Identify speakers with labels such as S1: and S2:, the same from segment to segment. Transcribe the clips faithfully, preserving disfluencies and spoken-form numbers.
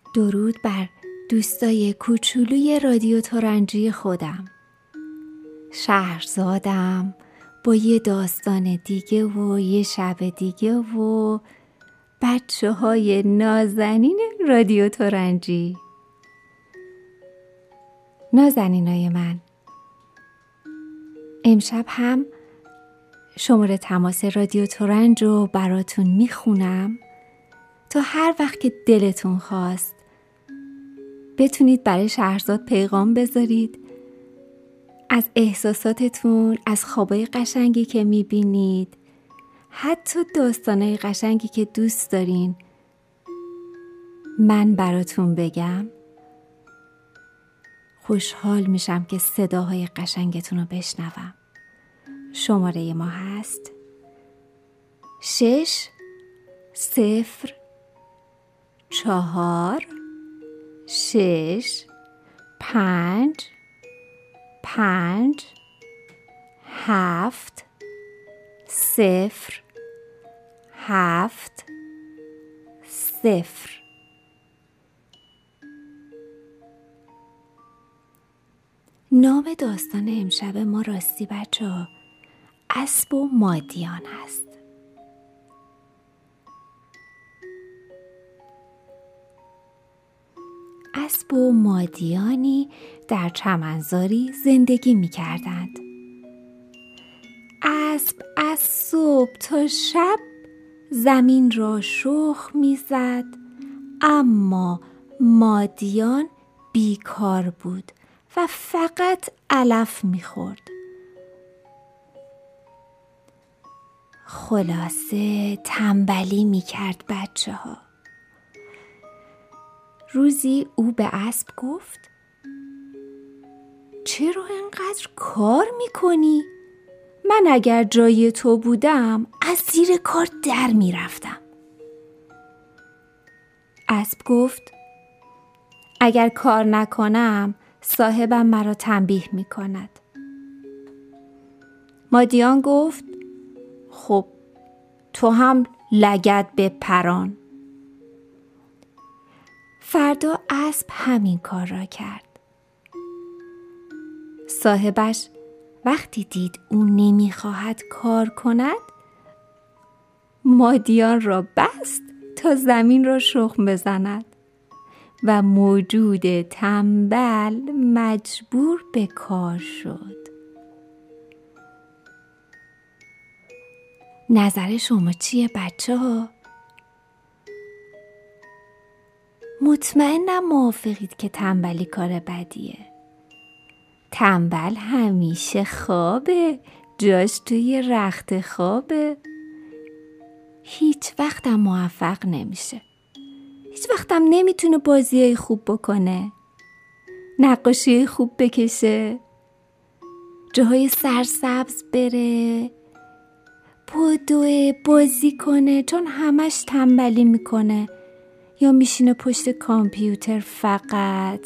S1: درود بر دوستای کوچولوی رادیو تورنجی خودم. شهرزادم با یه داستان دیگه و یه شب دیگه و بچه های نازنین رادیو تورنجی. نازنینای من، امشب هم شماره تماس رادیو تورنج رو براتون میخونم تا هر وقت که دلتون خواست بتونید برای شهرزاد پیغام بذارید از احساساتتون، از خوابای قشنگی که میبینید، حتی داستانای قشنگی که دوست دارین من براتون بگم. خوشحال میشم که صداهای قشنگتون رو بشنوم. شماره ما هست شش صفر چهار شش پنج پنج هفت صفر هفت صفر. نام داستان امشب ما راستی بچه ها اسب و مادیان هست. اسب و مادیانی در چمنزاری زندگی می کردند. اسب از صبح تا شب زمین را شخم می زد، اما مادیان بیکار بود و فقط علف می خورد. خلاصه تنبلی می کرد بچه ها. روزی او به اسب گفت چرا اینقدر کار میکنی؟ من اگر جای تو بودم از زیر کار در میرفتم. اسب گفت اگر کار نکنم صاحبم مرا تنبیه میکند. مادیان گفت خب تو هم لگد به پران. فردا اسب همین کار را کرد. صاحبش وقتی دید او نمیخواهد کار کند مادیان را بست تا زمین را شخم بزند و موجود تنبل مجبور به کار شد. نظر شما چیه بچه ها؟ مطمئنم موافقید که تنبلی کار بدیه. تنبل همیشه خوابه، جاش توی رخت خوابه، هیچ وقتم موفق نمیشه، هیچ وقتم نمیتونه بازیای خوب بکنه، نقاشی خوب بکشه، جاهای سرسبز بره، بدوه بازی کنه، چون همش تنبلی میکنه یا میشینه پشت کامپیوتر فقط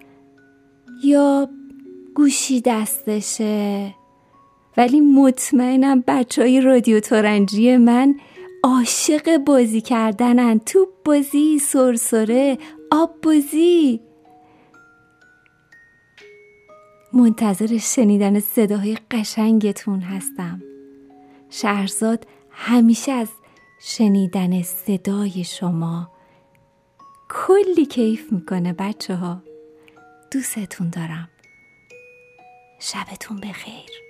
S1: یا گوشی دستشه. ولی مطمئنم بچه های رادیو تورنجی من عاشق بازی کردنن، توپ بازی، سرسره، آب بازی. منتظر شنیدن صداهای قشنگتون هستم. شهرزاد همیشه از شنیدن صدای شما کلی کیف میکنه بچه ها. دوستتون دارم. شبتون بخیر.